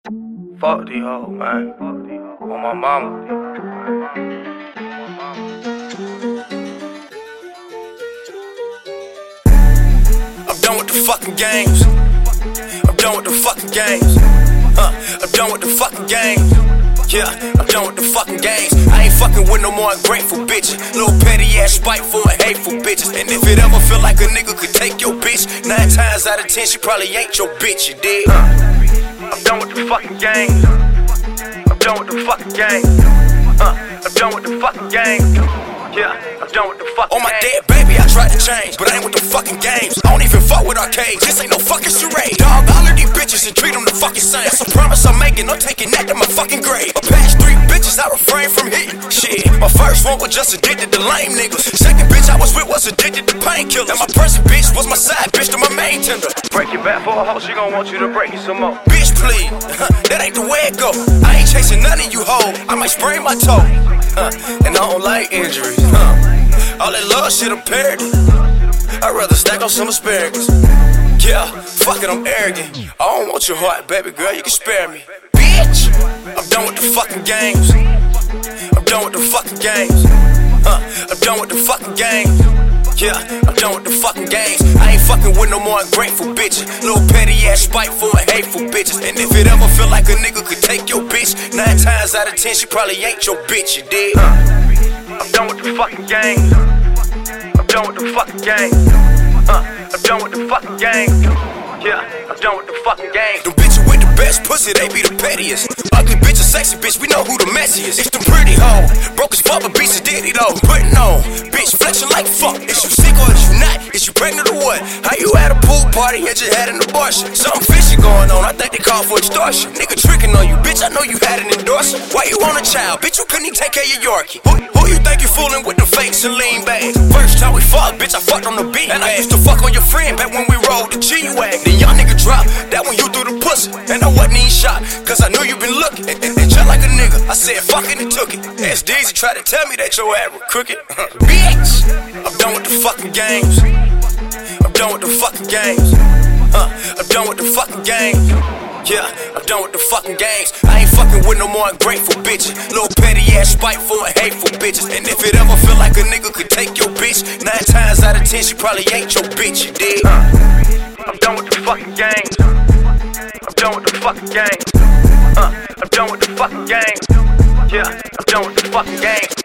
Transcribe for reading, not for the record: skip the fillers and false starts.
Fuck these hoes, man. On my mama. I'm done with the fucking games. I'm done with the fucking games. I'm done with the fucking games. Yeah, I'm done with the fucking games. I ain't fucking with no more ungrateful bitches. Little petty ass, spiteful and hateful bitches. And if it ever feel like a nigga could take your bitch, 9 times out of 10 she probably ain't your bitch, you dig? I'm done with the fucking games. I'm done with the fucking games. I'm done with the fucking games. Yeah, I'm done with the fucking games. On my dead baby, I tried to change, but I ain't with the fucking games. I don't even fuck with arcades, this ain't no fucking charade. Dog, all of these bitches and treat them the fucking same. That's a promise I'm making, I'm taking that to my fucking grave. My past 3 bitches, I refrain from hitting. Shit, my first one was just addicted to lame niggas. Second bitch I was with was addicted to painkillers. And my present bitch was my side bitch to my main tender. Break your back for a hoe, she gon' want you to break you some more. Bitch, please, that ain't the way it go. I ain't chasing none of you hoes, I might sprain my toe. And I don't like injuries. All that love shit, I'm parody. I'd rather stack on some asparagus. Yeah, fuck it, I'm arrogant. I don't want your heart, baby girl, you can spare me. Bitch, I'm done with the fucking games. I'm done with the fucking games. I'm done with the fucking games. Yeah, I'm done with the fucking games. I ain't fucking with no more ungrateful bitches. Little petty ass, spiteful and hateful bitches. And if it ever feel like a nigga could take your bitch, 9 times out of 10 she probably ain't your bitch, you dig? I'm done with the fucking games. I'm done with the fucking games. I'm done with the fucking games. Yeah, I'm done with the fucking games. Them bitches with the best pussy, they be the pettiest. Ugly bitch, a sexy bitch, we know who the messiest. It's them pretty hoes, broke as fuck, but bitch is ditty though. Putting on, bitch flexing like fuck. Is you sick or is you not? Is you pregnant or what? How you at a pool party and just had an abortion? Something fishy going on, I think they call for extortion. Nigga tricking on you, bitch, I know you had an endorsement. Why you want a child? Bitch, you couldn't even take care of your Yorkie. Who you think you fooling with the fake Celine bags? First time we fucked, bitch, I fucked on the beat. And I used to fuck on your friend back when we rolled the G-Wagon. Then young nigga dropped, that when you threw the pussy. And I wasn't even shot, cause I knew you been looking. And just like a nigga, I said fuck it and took it. SD's tried to tell me that your ass was crooked. Bitch, I'm done with the fucking games. I'm done with the fucking games. I'm done with the fucking games. Yeah, I'm done with the fucking games. I ain't fucking with no more ungrateful bitches. Little petty ass, spiteful and hateful bitches. And if it ever feel like a nigga could take your bitch, 9 times out of 10 she probably ain't your bitch, you dig? I'm done with the fucking games. I'm done with the fucking games. I'm done with the fucking games. Yeah, I'm done with the fucking games.